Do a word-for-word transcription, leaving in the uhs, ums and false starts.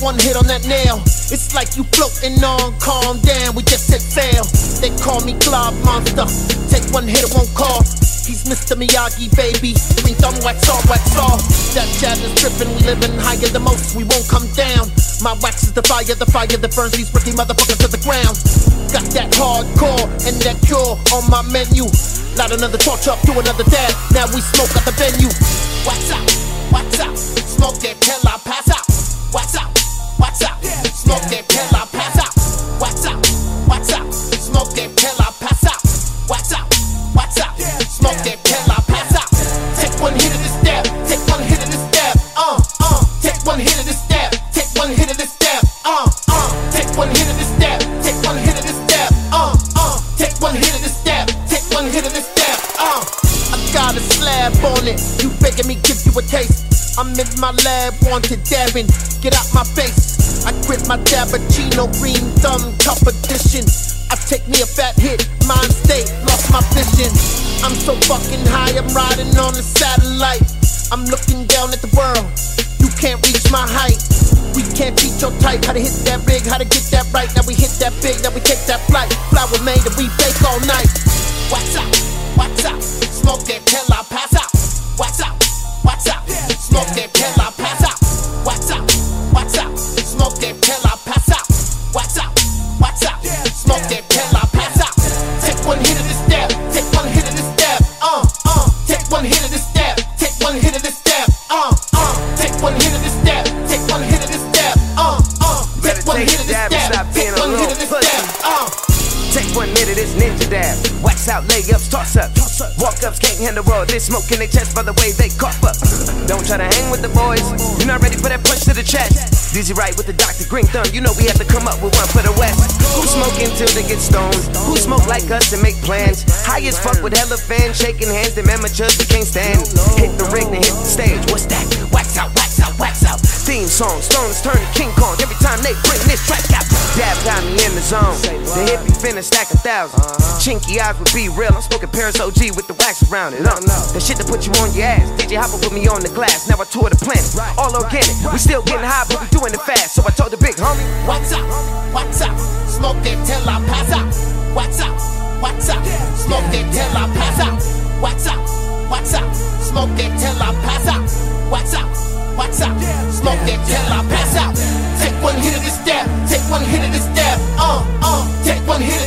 one hit on that nail. It's like you floating on, calm down, we just hit sail. They call me Glob Monster, take one hit, it won't call. He's Mister Miyagi, baby, green thumb, wax off, wax off. That jazz is trippin', we livin' higher than most, we won't come down. My wax is the fire, the fire that burns these rookie motherfuckers to the ground. Got that hardcore and that cure on my menu. Light another torch up, do another dab, now we smoke at the venue. Wax out, wax out, smoke it till I pass out. Wax out, wax out, smoke it till I pass out. Wax out, wax out, smoke it till I pass out. Wax out, wax out, smoke it till I pass out. Take one hit of this dab, take one hit of this dab, uh, uh. Take one hit of this dab, take one hit of this dab, uh, uh. Take one hit of this dab, take one hit of this dab, uh, uh. Take one hit of this dab, take one hit of this dab, uh. I got a slab on it, you begging me give you a taste. I'm in my lab, wanted dabbing, get out my face. I grip my Dabbercino, green thumb, top edition. I take me a fat hit, mind state, lost my vision. I'm so fucking high, I'm riding on a satellite. I'm looking down at the world, you can't reach my height. We can't teach your type how to hit that big, how to get that right. Now we hit that big, now we take that flight. Flower made and we bake all night. Wax out, wax out, smoke it till I pass out. Wax out, wax out, smoke it till I pass out. Wax out, wax out, smoke it till I pass out. Wax out, wax out, smoke it till I pass out. Take one hit of this dab, take one hit of this dab, uh, uh. Take one hit of this dab, take one hit of this dab, uh, uh. Take one hit of this dab, take one hit of this dab, uh, uh. Take one hit of this dab, take one hit of this dab, uh. Take one hit of this ninja dab. Wax out, layups, toss up. Walk ups can't handle all this smoke in their chest by the way they cough up. Don't try to hang with the boys, you're not ready for that punch to the chest. Dizzy right with the Doctor Green Thumb, you know we have to come up with one for the West. Who smoking till they get stoned? Who smoke like us and make plans? High as fuck with hella fans, shaking hands, them amateurs we can't stand. Hit the ring, then hit the stage, what's that? Wax out, wax out, wax out. Theme song, Stones turn to King Kong every time they bring this track out. Dab got me in the zone, the hippie finna stack a thousand. Chinky eyes would be real, I'm smoking Paris O G with the wax around it. Uh, that shit to put you on your ass. D J Hopper put me on the glass, now I tour the planet. All organic, we still getting high, but we doing it fast. So I told the big homie, wax out, wax out, smoke it till I pass out. Wax out, wax out, smoke it till I pass out. Wax out, wax out, smoke it till I pass out. Wax out, wax out, smoke it till I pass out. Take one hit of this dab, take one hit of this dab, uh, uh. Take one hit of